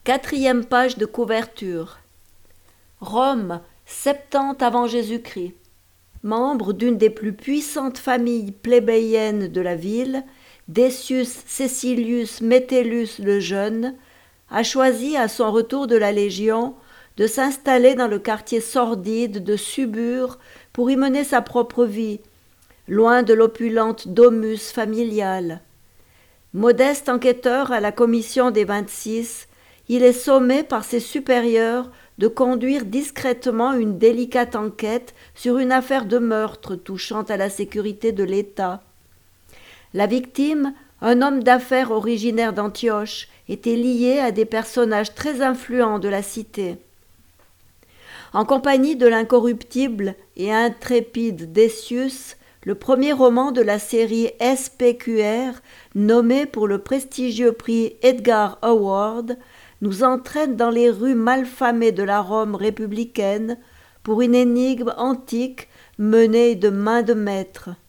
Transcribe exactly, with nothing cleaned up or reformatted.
Quatrième page de couverture. Rome, septante avant Jésus-Christ. Membre d'une des plus puissantes familles plébéiennes de la ville, Decius Cecilius Metellus le Jeune a choisi à son retour de la Légion de s'installer dans le quartier sordide de Subure pour y mener sa propre vie, loin de l'opulente domus familiale. Modeste enquêteur à la commission des vingt-six, il est sommé par ses supérieurs de conduire discrètement une délicate enquête sur une affaire de meurtre touchant à la sécurité de l'État. La victime, un homme d'affaires originaire d'Antioche, était lié à des personnages très influents de la cité. En compagnie de l'incorruptible et intrépide Decius, le premier roman de la série S P Q R, nommé pour le prestigieux prix Edgar Award, nous entraîne dans les rues malfamées de la Rome républicaine pour une énigme antique menée de main de maître.